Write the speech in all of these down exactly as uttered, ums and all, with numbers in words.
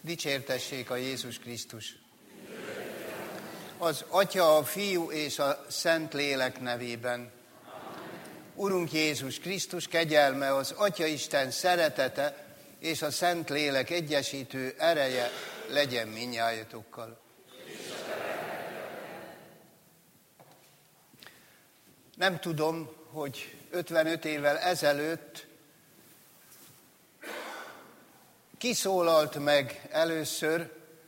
Dicsértessék a Jézus Krisztus! Az Atya, a Fiú és a Szent Lélek nevében. Urunk Jézus Krisztus kegyelme, az Atya Isten szeretete és a Szent Lélek egyesítő ereje legyen mindnyájatokkal. Nem tudom, hogy ötvenöt évvel ezelőtt ki szólalt meg először.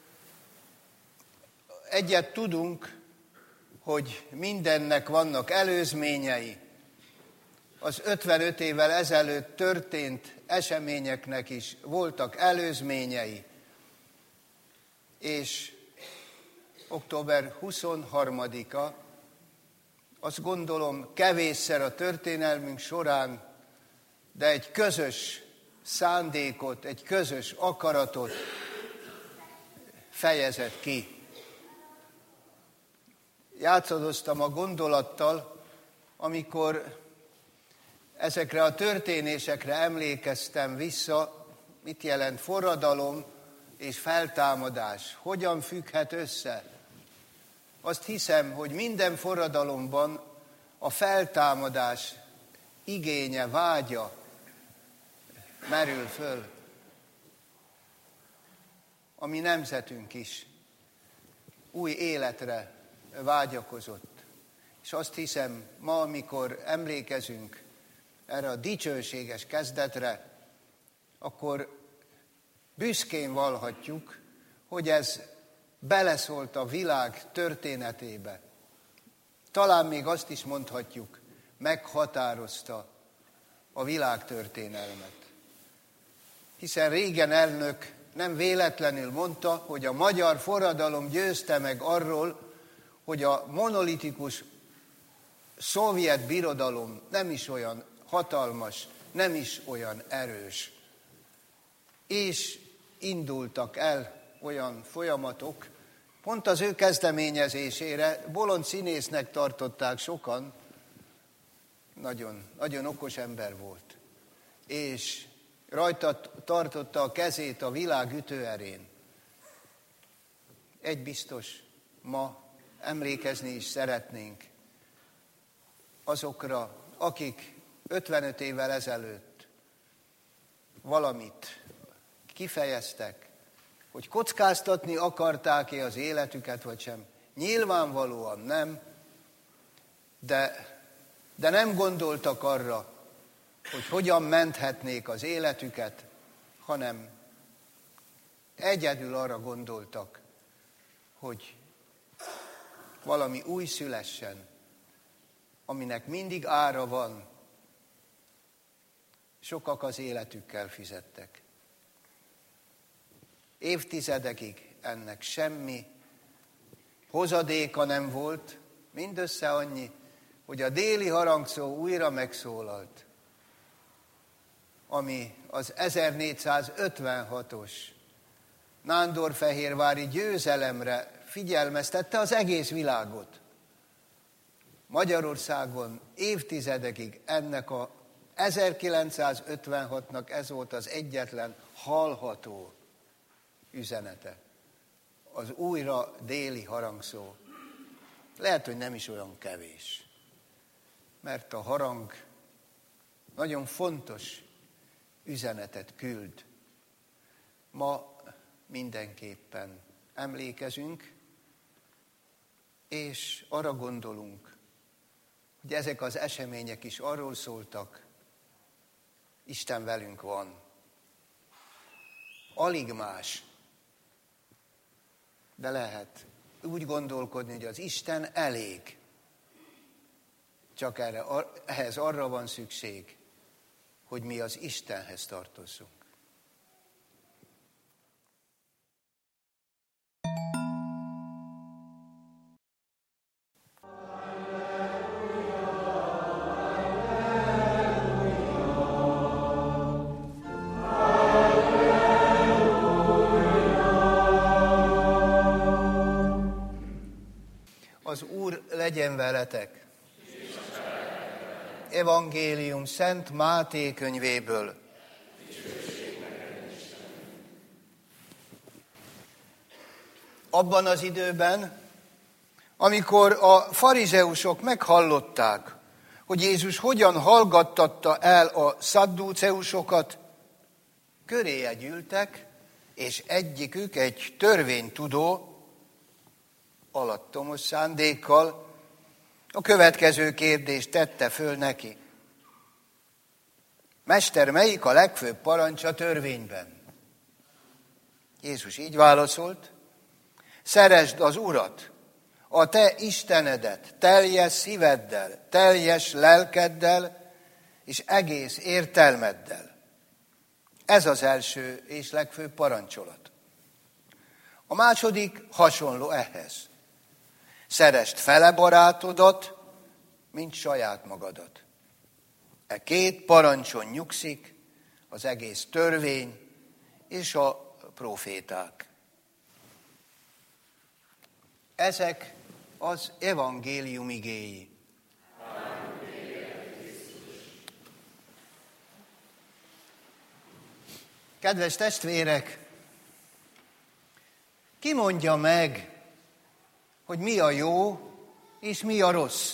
Egyet tudunk, hogy mindennek vannak előzményei. Az ötvenöt évvel ezelőtt történt eseményeknek is voltak előzményei. És október huszonharmadika, azt gondolom kevésszer a történelmünk során, de egy közös szándékot, egy közös akaratot fejezett ki. Játszadoztam a gondolattal, amikor ezekre a történésekre emlékeztem vissza, mit jelent forradalom és feltámadás, hogyan függhet össze. Azt hiszem, hogy minden forradalomban a feltámadás igénye, vágya merül föl. A mi nemzetünk is új életre vágyakozott. És azt hiszem, ma, amikor emlékezünk erre a dicsőséges kezdetre, akkor büszkén vallhatjuk, hogy ez beleszólt a világ történetébe. Talán még azt is mondhatjuk, meghatározta a világtörténelmet. Hiszen Reagan elnök nem véletlenül mondta, hogy a magyar forradalom győzte meg arról, hogy a monolitikus szovjet birodalom nem is olyan hatalmas, nem is olyan erős. És indultak el olyan folyamatok, pont az ő kezdeményezésére, bolond színésznek tartották sokan, nagyon, nagyon okos ember volt, és rajta tartotta a kezét a világ ütőerén. Egy biztos, ma emlékezni is szeretnénk azokra, akik ötvenöt évvel ezelőtt valamit kifejeztek, hogy kockáztatni akarták-e az életüket, vagy sem. Nyilvánvalóan nem, de, de nem gondoltak arra, hogy hogyan menthetnék az életüket, hanem egyedül arra gondoltak, hogy valami új szülessen, aminek mindig ára van. Sokak az életükkel fizettek. Évtizedekig ennek semmi hozadéka nem volt, mindössze annyi, hogy a déli harangszó újra megszólalt, ami az ezernégyszázötvenhatos nándorfehérvári győzelemre figyelmeztette az egész világot. Magyarországon évtizedekig ennek a ezerkilencszázötvenhatnak ez volt az egyetlen hallható üzenete. Az újra déli harangszó. Lehet, hogy nem is olyan kevés, mert a harang nagyon fontos üzenetet küld. Ma mindenképpen emlékezünk, és arra gondolunk, hogy ezek az események is arról szóltak, Isten velünk van. Alig más, de lehet úgy gondolkodni, hogy az Isten elég. Csak erre, ehhez arra van szükség, hogy mi az Istenhez tartozzunk. Az Úr legyen veletek. Evangélium Szent Máté könyvéből. Abban az időben, amikor a farizeusok meghallották, hogy Jézus hogyan hallgattatta el a szaddúceusokat, köréje gyűltek, és egyikük egy törvénytudó, alattomos szándékkal a következő kérdést tette föl neki. Mester, melyik a legfőbb parancs a törvényben? Jézus így válaszolt, szeresd az Urat, a te Istenedet teljes szíveddel, teljes lelkeddel és egész értelmeddel. Ez az első és legfőbb parancsolat. A második hasonló ehhez. Szeresd fele barátodat, mint saját magadat. E két parancson nyugszik az egész törvény és a proféták. Ezek az evangélium igéi. Kedves testvérek, ki mondja meg, hogy mi a jó és mi a rossz?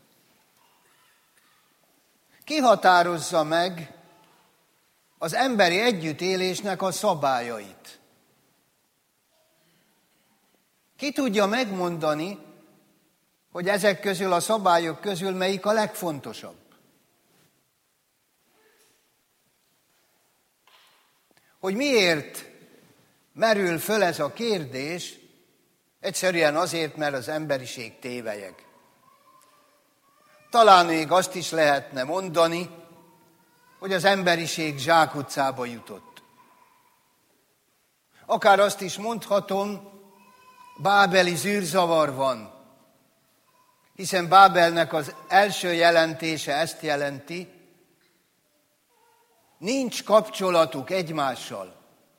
Ki határozza meg az emberi együttélésnek a szabályait? Ki tudja megmondani, hogy ezek közül a szabályok közül melyik a legfontosabb? Hogy miért merül föl ez a kérdés? Egyszerűen azért, mert az emberiség tévelyeg. Talán még azt is lehetne mondani, hogy az emberiség zsákutcába jutott. Akár azt is mondhatom, bábeli zűrzavar van, hiszen Bábelnek az első jelentése ezt jelenti, nincs kapcsolatuk egymással,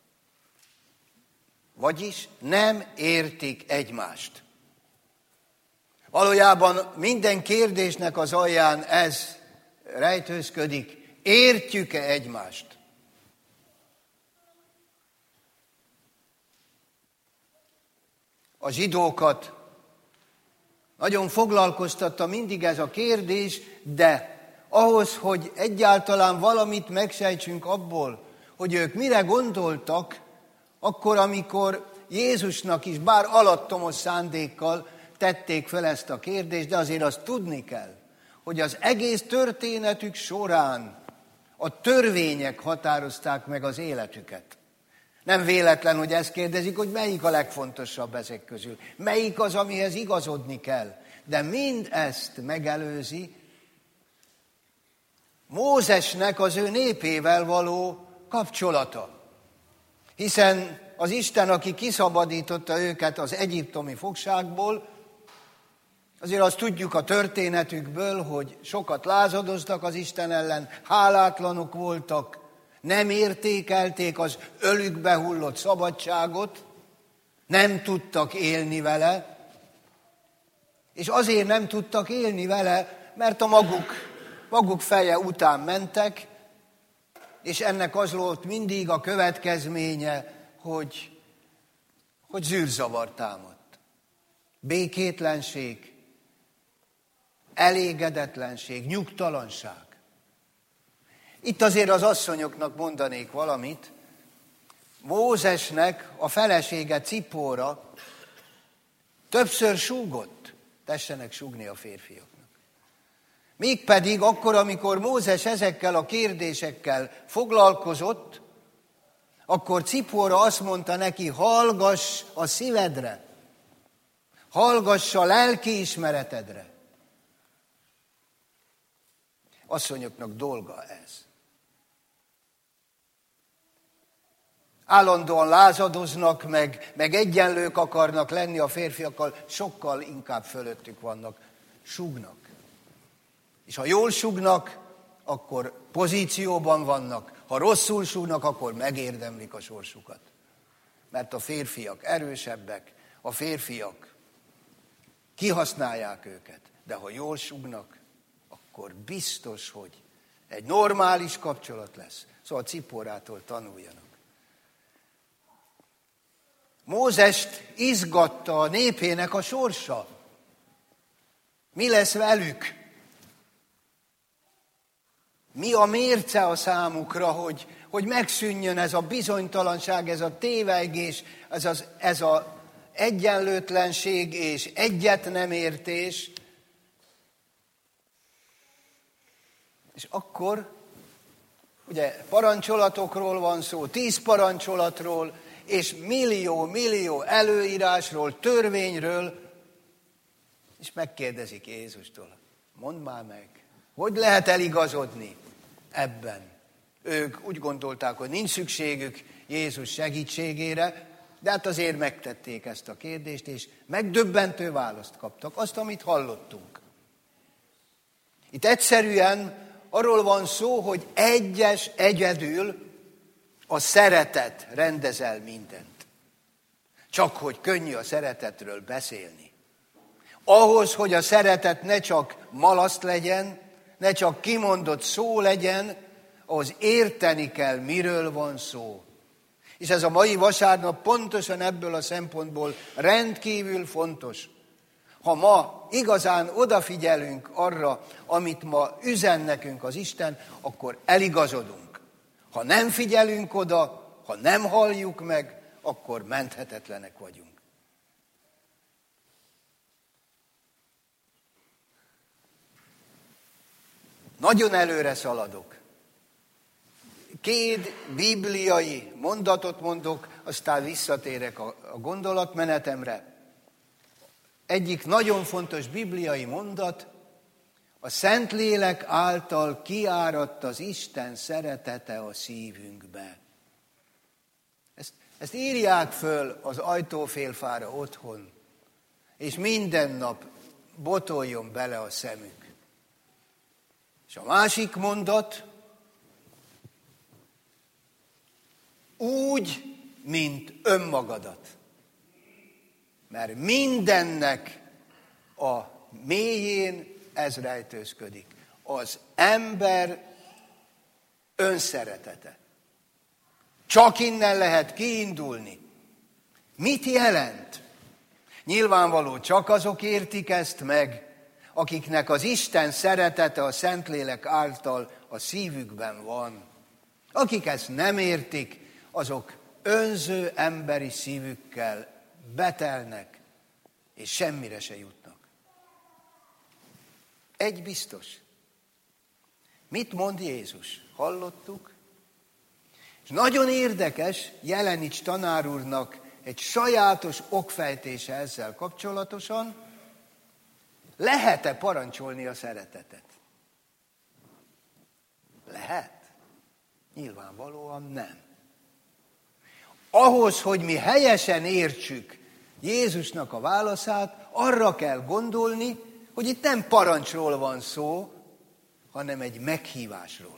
vagyis nem értik egymást. Valójában minden kérdésnek az alján ez rejtőzködik, értjük-e egymást? A zsidókat nagyon foglalkoztatta mindig ez a kérdés, de ahhoz, hogy egyáltalán valamit megsejtsünk abból, hogy ők mire gondoltak, akkor, amikor Jézusnak is bár alattomos szándékkal tették fel ezt a kérdést, de azért azt tudni kell, hogy az egész történetük során a törvények határozták meg az életüket. Nem véletlen, hogy ezt kérdezik, hogy melyik a legfontosabb ezek közül. Melyik az, amihez igazodni kell. De mind ezt megelőzi Mózesnek az ő népével való kapcsolata. Hiszen az Isten, aki kiszabadította őket az egyiptomi fogságból, azért azt tudjuk a történetükből, hogy sokat lázadoztak az Isten ellen, hálátlanok voltak, nem értékelték az ölükbe hullott szabadságot, nem tudtak élni vele, és azért nem tudtak élni vele, mert a maguk, maguk feje után mentek, és ennek az volt mindig a következménye, hogy, hogy zűrzavar támadt. Békétlenség, elégedetlenség, nyugtalanság. Itt azért az asszonyoknak mondanék valamit. Mózesnek a felesége Cipóra többször súgott, tessenek súgni a férfiaknak. Mégpedig akkor, amikor Mózes ezekkel a kérdésekkel foglalkozott, akkor Cipóra azt mondta neki, hallgass a szívedre, hallgass a lelkiismeretedre. Asszonyoknak dolga ez. Állandóan lázadoznak, meg, meg egyenlők akarnak lenni a férfiakkal, sokkal inkább fölöttük vannak, súgnak. És ha jól súgnak, akkor pozícióban vannak, ha rosszul súgnak, akkor megérdemlik a sorsukat. Mert a férfiak erősebbek, a férfiak kihasználják őket, de ha jól súgnak, akkor biztos, hogy egy normális kapcsolat lesz. Szóval Cipórától tanuljanak. Mózest izgatta a népének a sorsa. Mi lesz velük? Mi a mérce a számukra, hogy, hogy megszűnjön ez a bizonytalanság, ez a tévegés, ez az ez a egyenlőtlenség és egyet nem értés. És akkor, ugye parancsolatokról van szó, tíz parancsolatról, és millió-millió előírásról, törvényről, és megkérdezik Jézustól, mondd már meg, hogy lehet eligazodni ebben? Ők úgy gondolták, hogy nincs szükségük Jézus segítségére, de hát azért megtették ezt a kérdést, és megdöbbentő választ kaptak, azt, amit hallottunk. Itt egyszerűen arról van szó, hogy egyes egyedül a szeretet rendezel mindent. Csak hogy könnyű a szeretetről beszélni. Ahhoz, hogy a szeretet ne csak malaszt legyen, ne csak kimondott szó legyen, ahhoz érteni kell, miről van szó. És ez a mai vasárnap pontosan ebből a szempontból rendkívül fontos. Ha ma igazán odafigyelünk arra, amit ma üzen nekünk az Isten, akkor eligazodunk. Ha nem figyelünk oda, ha nem halljuk meg, akkor menthetetlenek vagyunk. Nagyon előre szaladok. Két bibliai mondatot mondok, aztán visszatérek a, a gondolatmenetemre. Egyik nagyon fontos bibliai mondat, a Szentlélek által kiáradt az Isten szeretete a szívünkbe. Ezt, ezt írják föl az ajtófélfára otthon, és minden nap botoljon bele a szemük. És a másik mondat, úgy, mint önmagadat. Mert mindennek a mélyén ez rejtőzködik. Az ember önszeretete. Csak innen lehet kiindulni. Mit jelent? Nyilvánvaló, csak azok értik ezt meg, akiknek az Isten szeretete a Szentlélek által a szívükben van. Akik ezt nem értik, azok önző emberi szívükkel betelnek, és semmire se jutnak. Egy biztos. Mit mond Jézus? Hallottuk? És nagyon érdekes Jelenics tanár úrnak egy sajátos okfejtése ezzel kapcsolatosan. Lehet-e parancsolni a szeretetet? Lehet? Nyilvánvalóan nem. Ahhoz, hogy mi helyesen értsük Jézusnak a válaszát, arra kell gondolni, hogy itt nem parancsról van szó, hanem egy meghívásról.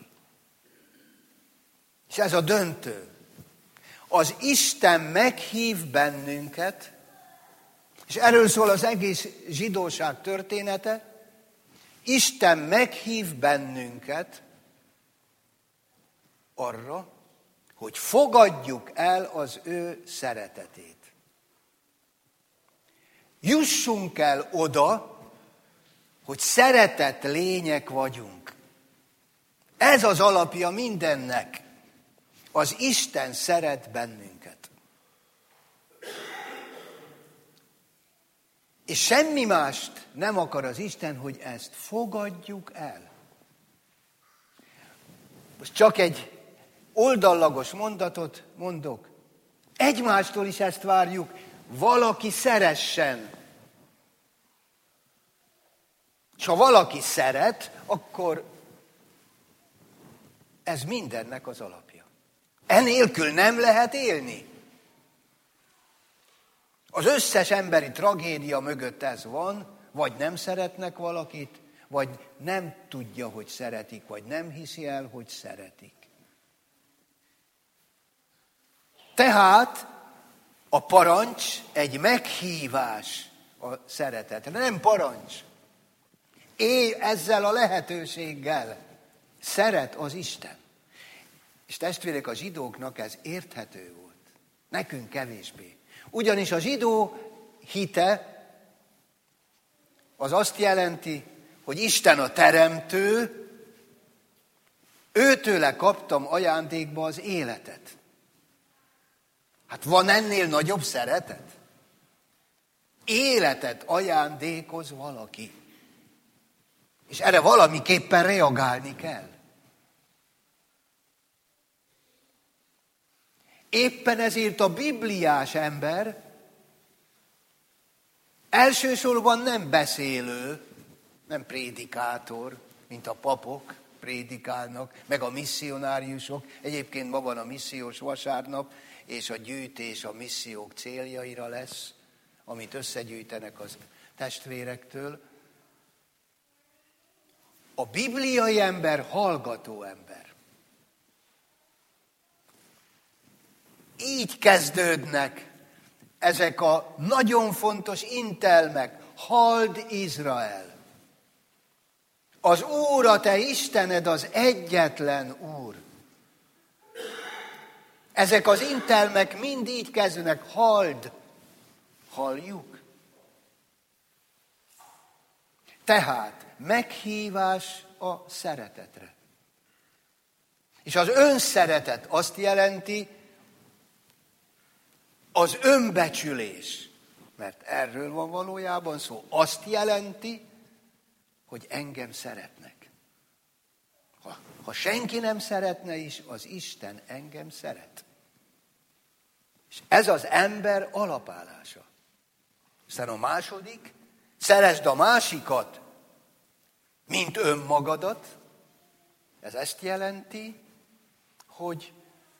És ez a döntő. Az Isten meghív bennünket, és erről szól az egész zsidóság története, Isten meghív bennünket arra, hogy fogadjuk el az ő szeretetét. Jussunk el oda, hogy szeretett lények vagyunk. Ez az alapja mindennek. Az Isten szeret bennünket. És semmi mást nem akar az Isten, hogy ezt fogadjuk el. Most csak egy oldallagos mondatot mondok. Egymástól is ezt várjuk, valaki szeressen. És ha valaki szeret, akkor ez mindennek az alapja. Enélkül nem lehet élni. Az összes emberi tragédia mögött ez van, vagy nem szeretnek valakit, vagy nem tudja, hogy szeretik, vagy nem hiszi el, hogy szeretik. Tehát a parancs egy meghívás a szeretetre, nem parancs. Élj ezzel a lehetőséggel. Szeret az Isten. És testvérek, a zsidóknak ez érthető volt. Nekünk kevésbé. Ugyanis a zsidó hite az azt jelenti, hogy Isten a teremtő, őtőle kaptam ajándékba az életet. Hát van ennél nagyobb szeretet? Életet ajándékoz valaki. És erre valamiképpen reagálni kell. Éppen ezért a bibliás ember elsősorban nem beszélő, nem prédikátor, mint a papok prédikálnak, meg a misszionáriusok. Egyébként ma van a missziós vasárnap, és a gyűjtés a missziók céljaira lesz, amit összegyűjtenek az testvérektől. A bibliai ember hallgató ember. Így kezdődnek ezek a nagyon fontos intelmek. Halld Izrael! Az Úr, a te Istened, az egyetlen Úr. Ezek az intelmek mind így kezdődnek. Halld! Halljuk? Tehát meghívás a szeretetre. És az önszeretet azt jelenti, az önbecsülés, mert erről van valójában szó, azt jelenti, hogy engem szeretnek. Ha, ha senki nem szeretne is, az Isten engem szeret. És ez az ember alapállása. Aztán a második, szeresd a másikat, mint önmagadat. Ez ezt jelenti, hogy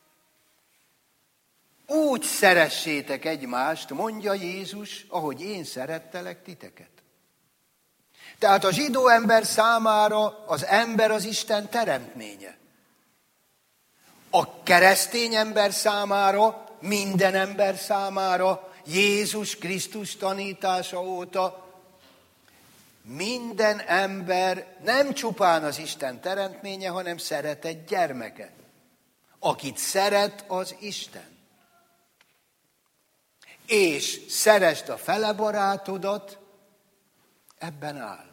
úgy szeressétek egymást, mondja Jézus, ahogy én szerettelek titeket. Tehát a zsidó ember számára az ember az Isten teremtménye. A keresztény ember számára, minden ember számára, Jézus Krisztus tanítása óta, minden ember nem csupán az Isten teremtménye, hanem szeretett gyermeke. Akit szeret az Isten. És szeresd a fele barátodat, ebben áll.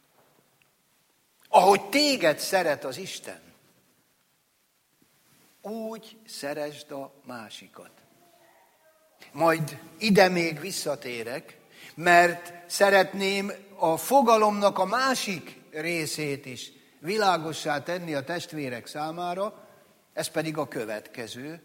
Ahogy téged szeret az Isten, úgy szeresd a másikat. Majd ide még visszatérek, mert szeretném a fogalomnak a másik részét is világossá tenni a testvérek számára, ez pedig a következő.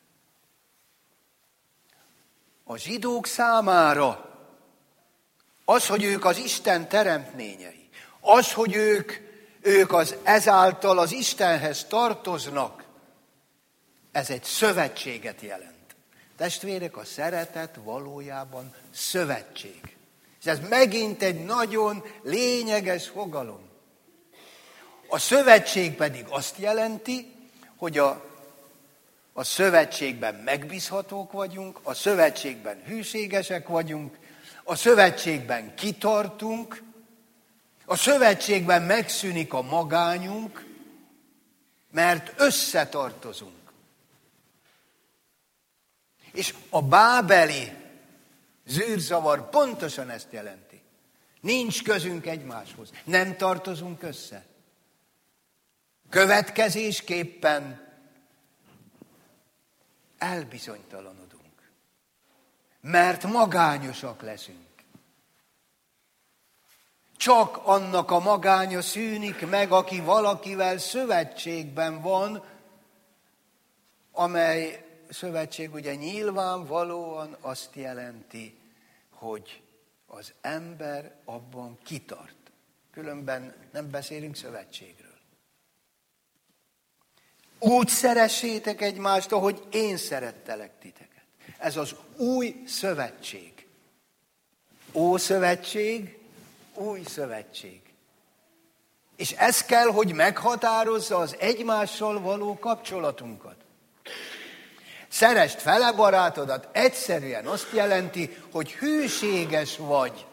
A zsidók számára az, hogy ők az Isten teremtményei, az, hogy ők, ők az ezáltal az Istenhez tartoznak, ez egy szövetséget jelent. Testvérek, a szeretet valójában szövetség. És ez megint egy nagyon lényeges fogalom. A szövetség pedig azt jelenti, hogy a, a szövetségben megbízhatók vagyunk, a szövetségben hűségesek vagyunk, a szövetségben kitartunk, a szövetségben megszűnik a magányunk, mert összetartozunk. És a bábeli zűrzavar pontosan ezt jelenti. Nincs közünk egymáshoz, nem tartozunk össze. Következésképpen elbizonytalanodunk, mert magányosak leszünk. Csak annak a magánya szűnik meg, aki valakivel szövetségben van, amely szövetség ugye nyilvánvalóan azt jelenti, hogy az ember abban kitart. Különben nem beszélünk szövetségről. Úgy szeressétek egymást, ahogy én szerettelek titeket. Ez az új szövetség. Ószövetség, új szövetség. És ez kell, hogy meghatározza az egymással való kapcsolatunkat. Szeresd fele barátodat, egyszerűen azt jelenti, hogy hűséges vagy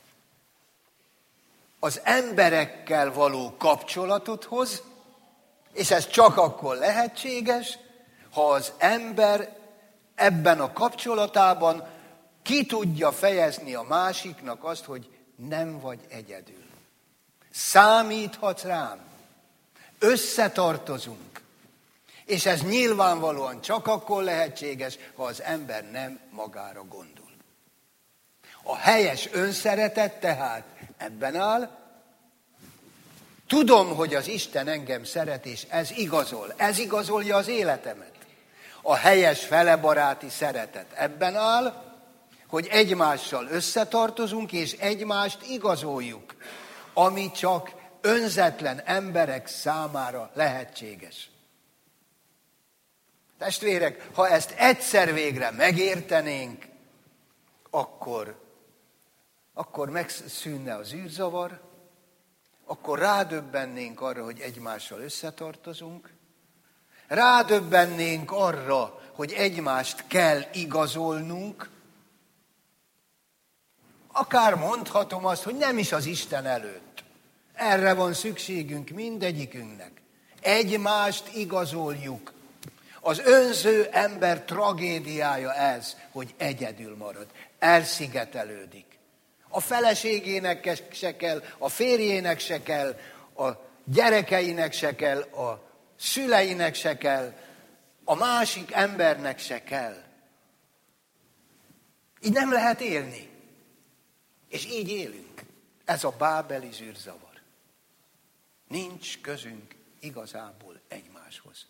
az emberekkel való kapcsolatodhoz, és ez csak akkor lehetséges, ha az ember ebben a kapcsolatában ki tudja fejezni a másiknak azt, hogy nem vagy egyedül. Számíthatsz rám. Összetartozunk. És ez nyilvánvalóan csak akkor lehetséges, ha az ember nem magára gondol. A helyes önszeretet tehát ebben áll. Tudom, hogy az Isten engem szeret, és ez igazol. Ez igazolja az életemet. A helyes felebaráti szeretet ebben áll, hogy egymással összetartozunk, és egymást igazoljuk, ami csak önzetlen emberek számára lehetséges. Testvérek, ha ezt egyszer végre megértenénk, akkor, akkor megszűnne az űrzavar, akkor rádöbbennénk arra, hogy egymással összetartozunk, rádöbbennénk arra, hogy egymást kell igazolnunk, akár mondhatom azt, hogy nem is az Isten előtt. Erre van szükségünk mindegyikünknek. Egymást igazoljuk. Az önző ember tragédiája ez, hogy egyedül marad, elszigetelődik. A feleségének se kell, a férjének se kell, a gyerekeinek se kell, a szüleinek se kell, a másik embernek se kell. Így nem lehet élni. És így élünk. Ez a bábeli zűrzavar. Nincs közünk igazából egymáshoz.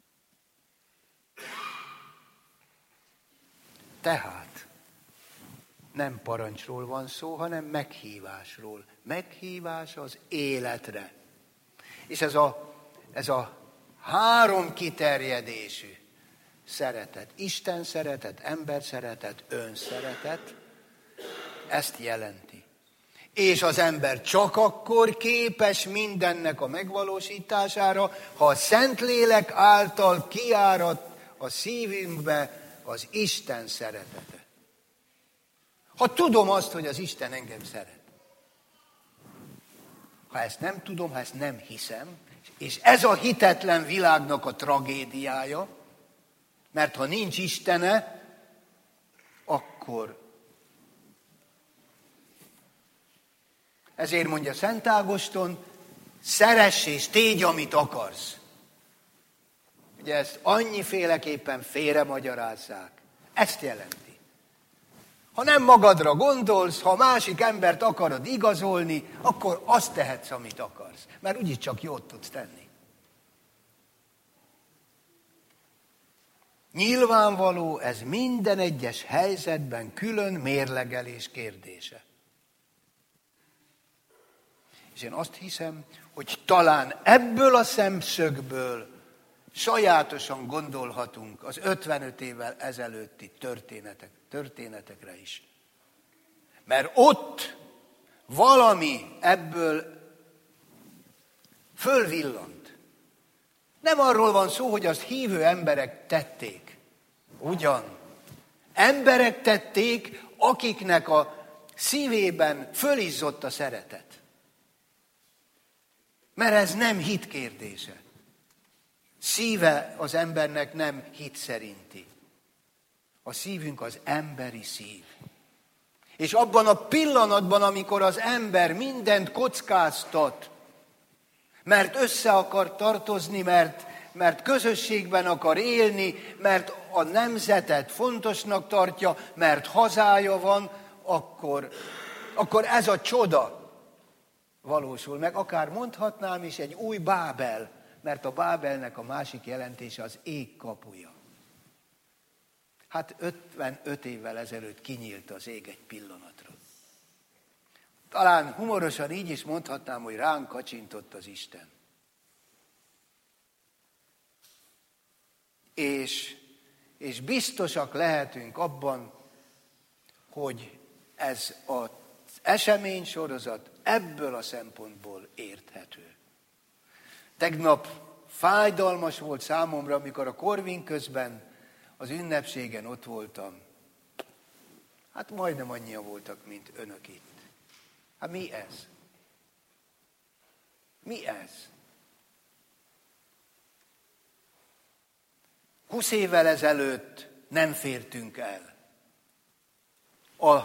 Tehát nem parancsról van szó, hanem meghívásról. Meghívás az életre. És ez a, ez a három kiterjedésű szeretet, Isten szeretet, ember szeretet, önszeretet, ezt jelenti. És az ember csak akkor képes mindennek a megvalósítására, ha a Szentlélek által kiárad a szívünkbe az Isten szeretete. Ha tudom azt, hogy az Isten engem szeret. Ha ezt nem tudom, ha ezt nem hiszem, és ez a hitetlen világnak a tragédiája, mert ha nincs Istene, akkor ezért mondja Szent Ágoston, szeress és tégy, amit akarsz. Ugye ezt annyiféleképpen félremagyarázzák. Ezt jelenti. Ha nem magadra gondolsz, ha másik embert akarod igazolni, akkor azt tehetsz, amit akarsz. Mert úgyis csak jót tudsz tenni. Nyilvánvaló, ez minden egyes helyzetben külön mérlegelés kérdése. És én azt hiszem, hogy talán ebből a szemszögből sajátosan gondolhatunk az ötvenöt évvel ezelőtti történetek, történetekre is. Mert ott valami ebből fölvillant. Nem arról van szó, hogy azt hívő emberek tették. Ugyan. Emberek tették, akiknek a szívében fölizzott a szeretet. Mert ez nem hit kérdése. Szíve az embernek nem hit szerinti. A szívünk az emberi szív. És abban a pillanatban, amikor az ember mindent kockáztat, mert össze akar tartozni, mert, mert közösségben akar élni, mert a nemzetet fontosnak tartja, mert hazája van, akkor, akkor ez a csoda valósul meg. Akár mondhatnám is egy új Bábel, mert a Bábelnek a másik jelentése az ég kapuja. Hát ötvenöt évvel ezelőtt kinyílt az ég egy pillanatra. Talán humorosan így is mondhatnám, hogy ránk kacsintott az Isten. És, és biztosak lehetünk abban, hogy ez az eseménysorozat ebből a szempontból érthető. Tegnap fájdalmas volt számomra, amikor a Korvin közben az ünnepségen ott voltam. Hát majdnem annyian voltak, mint önök itt. Hát mi ez? Mi ez? Húsz évvel ezelőtt nem fértünk el. A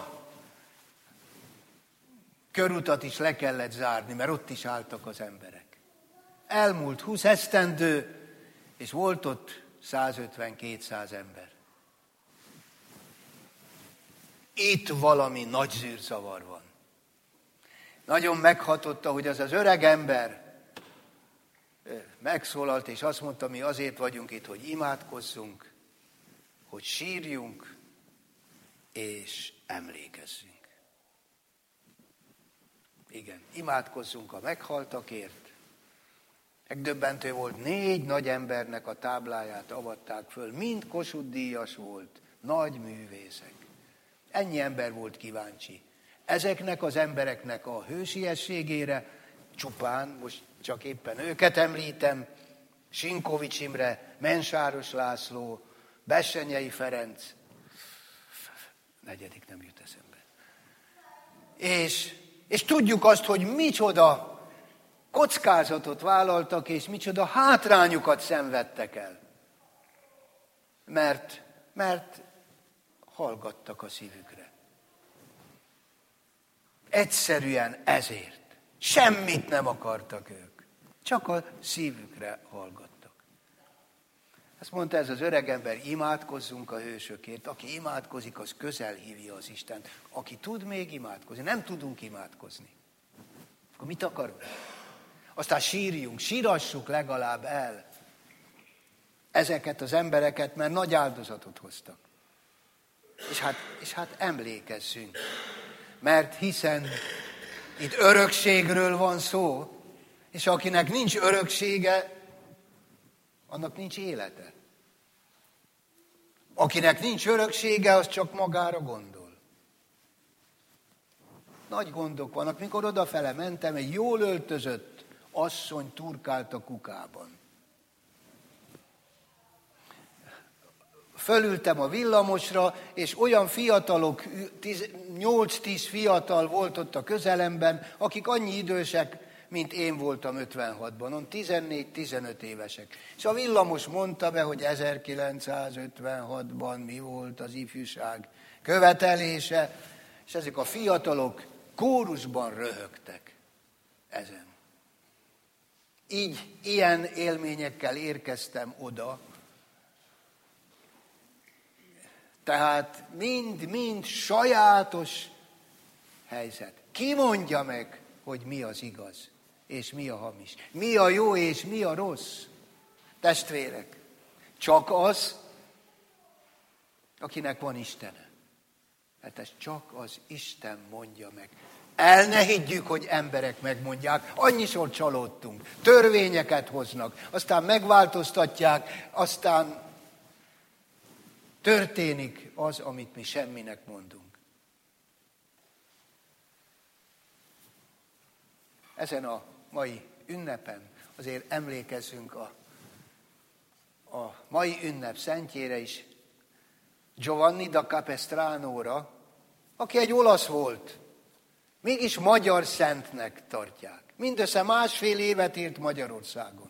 körutat is le kellett zárni, mert ott is álltak az emberek. Elmúlt húsz esztendő, és volt ott százötven-kétszáz ember. Itt valami nagy zűrzavar van. Nagyon meghatotta, hogy az az öreg ember megszólalt, és azt mondta, mi azért vagyunk itt, hogy imádkozzunk, hogy sírjunk, és emlékezzünk. Igen, imádkozzunk a meghaltakért. Megdöbbentő volt, négy nagy embernek a tábláját avatták föl, mind Kossuth Díjas volt, nagy művészek. Ennyi ember volt kíváncsi. Ezeknek az embereknek a hősiességére, csupán, most csak éppen őket említem, Sinkovics Imre, Mensáros László, Bessenyei Ferenc, negyedik nem jut eszembe. És, és tudjuk azt, hogy micsoda kockázatot vállaltak, és micsoda hátrányokat szenvedtek el. Mert, mert hallgattak a szívükre. Egyszerűen ezért. Semmit nem akartak ők. Csak a szívükre hallgattak. Ezt mondta ez az öreg ember, imádkozzunk a hősökért. Aki imádkozik, az közel hívja az Istent. Aki tud még imádkozni, nem tudunk imádkozni. Akkor mit akarunk? Aztán sírjunk, sírassuk legalább el ezeket az embereket, mert nagy áldozatot hoztak. És hát, és hát emlékezzünk, mert hiszen itt örökségről van szó, és akinek nincs öröksége, annak nincs élete. Akinek nincs öröksége, az csak magára gondol. Nagy gondok vannak. Mikor odafele mentem, egy jól öltözött asszony turkált a kukában. Fölültem a villamosra, és olyan fiatalok, nyolc-tíz fiatal volt ott a közelemben, akik annyi idősek, mint én voltam ötvenhatban, on tizennégy-tizenöt évesek. És a villamos mondta be, hogy ezerkilencszázötvenhatban mi volt az ifjúság követelése, és ezek a fiatalok kórusban röhögtek ezen. Így, ilyen élményekkel érkeztem oda. Tehát mind-mind sajátos helyzet. Ki mondja meg, hogy mi az igaz, és mi a hamis? Mi a jó, és mi a rossz? Testvérek, csak az, akinek van Istene. Hát ez csak az Isten mondja meg. El ne higgyük, hogy emberek megmondják, annyiszor csalódtunk, törvényeket hoznak, aztán megváltoztatják, aztán történik az, amit mi semminek mondunk. Ezen a mai ünnepen azért emlékezzünk a, a mai ünnep szentjére is, Giovanni da Capestránóra, aki egy olasz volt, mégis magyar szentnek tartják. Mindössze másfél évet élt Magyarországon.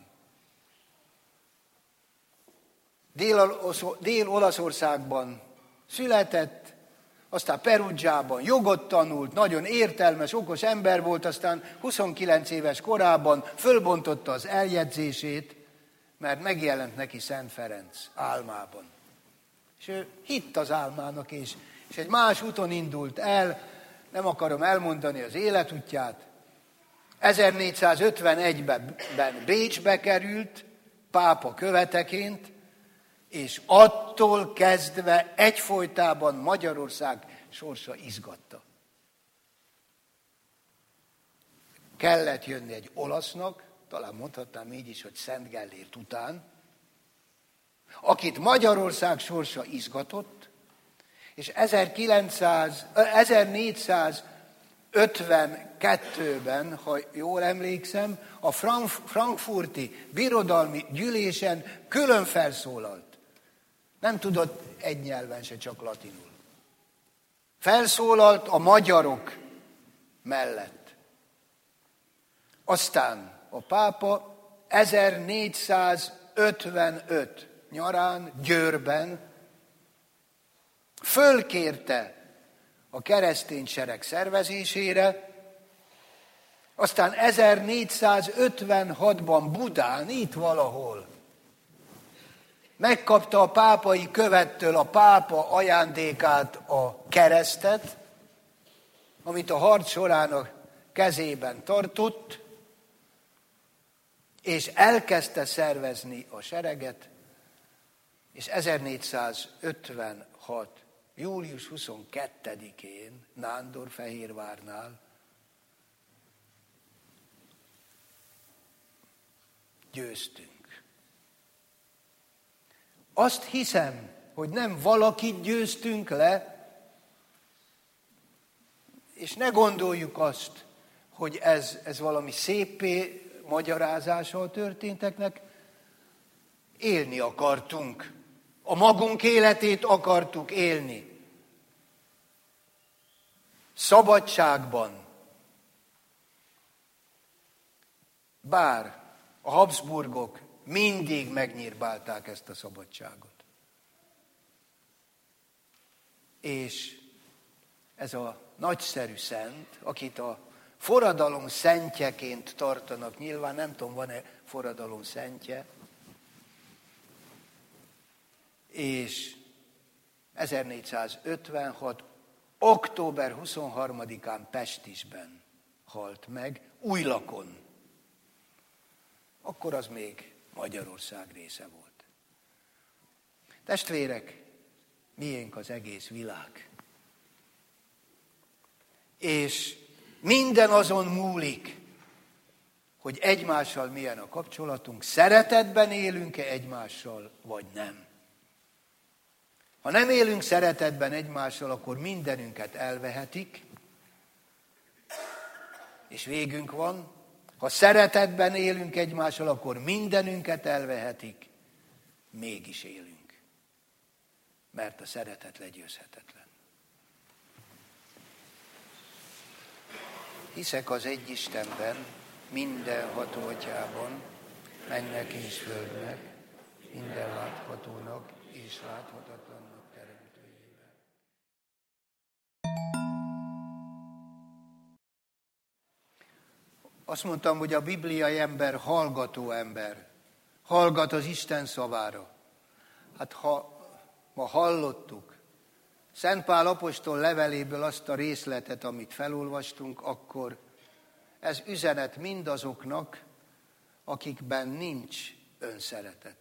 Dél-Olaszországban született, aztán Perugiában jogot tanult, nagyon értelmes, okos ember volt, aztán huszonkilenc éves korában fölbontotta az eljegyzését, mert megjelent neki Szent Ferenc álmában. És ő hitt az álmának, és, és egy más úton indult el, nem akarom elmondani az életútját. ezernégyszázötvenegyben Bécsbe került, pápa követeként, és attól kezdve egyfolytában Magyarország sorsa izgatta. Kellett jönni egy olasznak, talán mondhatnám így is, hogy Szent Gellért után, akit Magyarország sorsa izgatott, és ezernégyszázötvenkettőben, ha jól emlékszem, a frankfurti birodalmi gyűlésen külön felszólalt. Nem tudott egy nyelven se, csak latinul. Felszólalt a magyarok mellett. Aztán a pápa ezernégyszázötvenöt nyarán Győrben fölkérte a keresztény sereg szervezésére, aztán ezernégyszázötvenhatban Budán, itt valahol, megkapta a pápai követtől a pápa ajándékát, a keresztet, amit a harc során a kezében tartott, és elkezdte szervezni a sereget, és ezernégyszázötvenhat. július huszonkettedikén Nándorfehérvárnál győztünk. Azt hiszem, hogy nem valakit győztünk le, és ne gondoljuk azt, hogy ez, ez valami szépé magyarázással történteknek. Élni akartunk. A magunk életét akartuk élni. Szabadságban. Bár a Habsburgok mindig megnyírbálták ezt a szabadságot. És ez a nagyszerű szent, akit a forradalom szentjeként tartanak, nyilván nem tudom, van-e forradalom szentje, és ezernégyszázötvenhat. október huszonharmadikán Pestisben halt meg, Újlakon. Akkor az még Magyarország része volt. Testvérek, miénk az egész világ. És minden azon múlik, hogy egymással milyen a kapcsolatunk, szeretetben élünk-e egymással, vagy nem. Ha nem élünk szeretetben egymással, akkor mindenünket elvehetik, és végünk van. Ha szeretetben élünk egymással, akkor mindenünket elvehetik, mégis élünk. Mert a szeretet legyőzhetetlen. Hiszek az egy Istenben, mindenható Atyában, mennek és földnek, minden láthatónak és láthatatlannak teremtőjében. Azt mondtam, hogy a bibliai ember hallgató ember. Hallgat az Isten szavára. Hát ha ma hallottuk Szent Pál apostol leveléből azt a részletet, amit felolvastunk, akkor ez üzenet mindazoknak, akikben nincs önszeretet.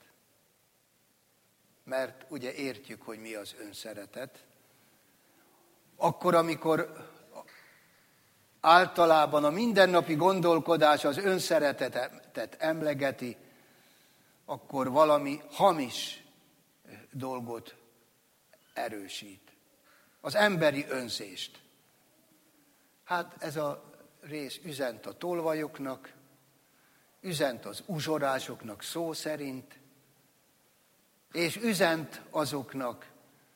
Mert ugye értjük, hogy mi az önszeretet. Akkor, amikor általában a mindennapi gondolkodás az önszeretetet emlegeti, akkor valami hamis dolgot erősít. Az emberi önzést. Hát ez a rész üzent a tolvajoknak, üzent az uzsorásoknak szó szerint, és üzent azoknak,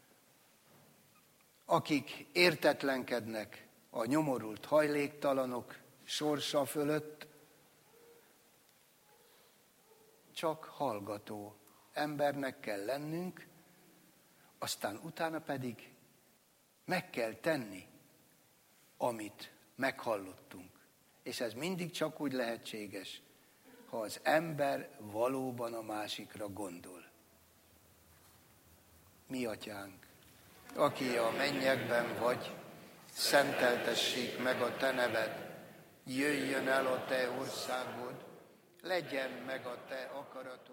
akik értetlenkednek a nyomorult hajléktalanok sorsa fölött, csak hallgató embernek kell lennünk, aztán utána pedig meg kell tenni, amit meghallottunk. És ez mindig csak úgy lehetséges, ha az ember valóban a másikra gondol. Mi Atyánk, aki a mennyekben vagy, szenteltessék meg a te neved, jöjjön el a te országod, legyen meg a te akaratod.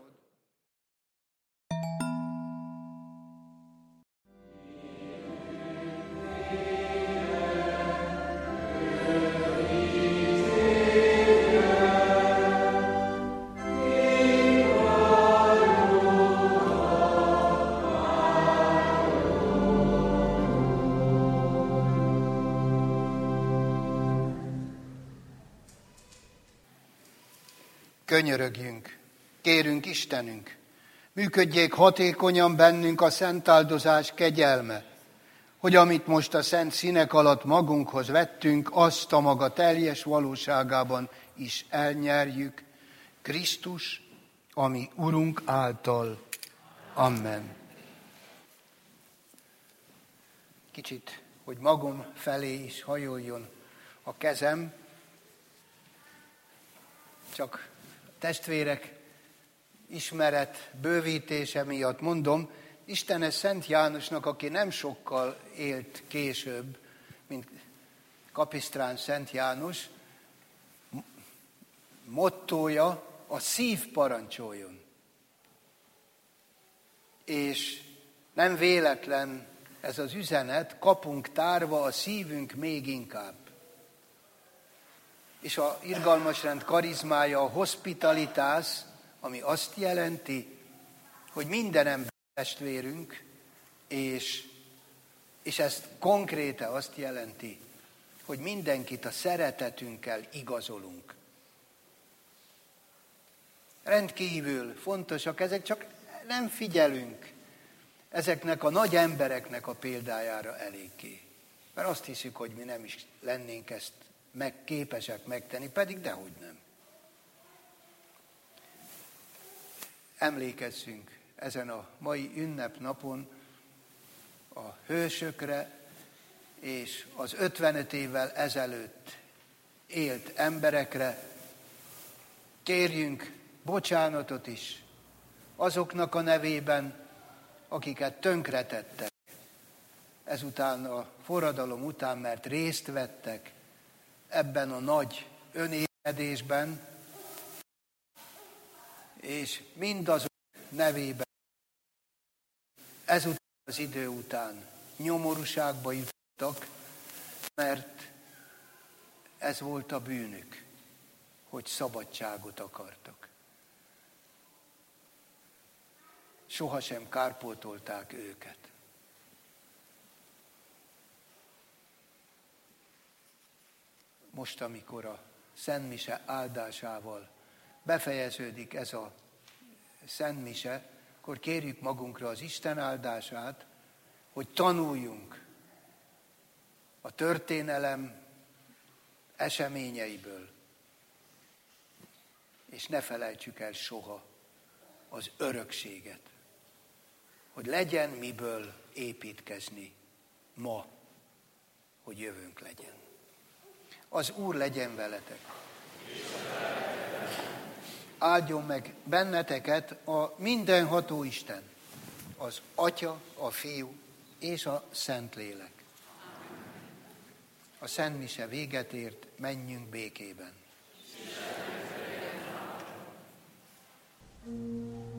Könyörögjünk, kérünk Istenünk, működjék hatékonyan bennünk a szent áldozás kegyelme, hogy amit most a szent színek alatt magunkhoz vettünk, azt a maga teljes valóságában is elnyerjük, Krisztus, ami Urunk által. Amen. kicsit, hogy magam felé is hajoljon a kezem. Csak testvérek ismeret bővítése miatt mondom, Istenes Szent Jánosnak, aki nem sokkal élt később, mint Kapisztrán Szent János, mottója a szív parancsoljon. És nem véletlen ez az üzenet, kapunk tárva a szívünk még inkább. És a irgalmasrend karizmája a hospitalitás, ami azt jelenti, hogy minden ember testvérünk, és, és ez konkrétan azt jelenti, hogy mindenkit a szeretetünkkel igazolunk. Rendkívül fontosak ezek, csak nem figyelünk ezeknek a nagy embereknek a példájára eléggé. Mert azt hiszük, hogy mi nem is lennénk ezt meg, képesek megtenni, pedig dehogy nem. Emlékezzünk ezen a mai ünnepnapon a hősökre és az ötvenöt évvel ezelőtt élt emberekre. Kérjünk bocsánatot is azoknak a nevében, akiket tönkretettek ezután a forradalom után, mert részt vettek ebben a nagy önéledésben, és mindazok nevében ezután az idő után nyomorúságba jutottak, mert ez volt a bűnük, hogy szabadságot akartak. Sohasem kárpótolták őket. Most, amikor a Szentmise áldásával befejeződik ez a Szentmise, akkor kérjük magunkra az Isten áldását, hogy tanuljunk a történelem eseményeiből, és ne felejtsük el soha az örökséget, hogy legyen miből építkezni ma, hogy jövőnk legyen. Az Úr legyen veletek. Áldjon meg benneteket a mindenható Isten, az Atya, a Fiú és a Szentlélek. A Szent Mise véget ért, menjünk békében.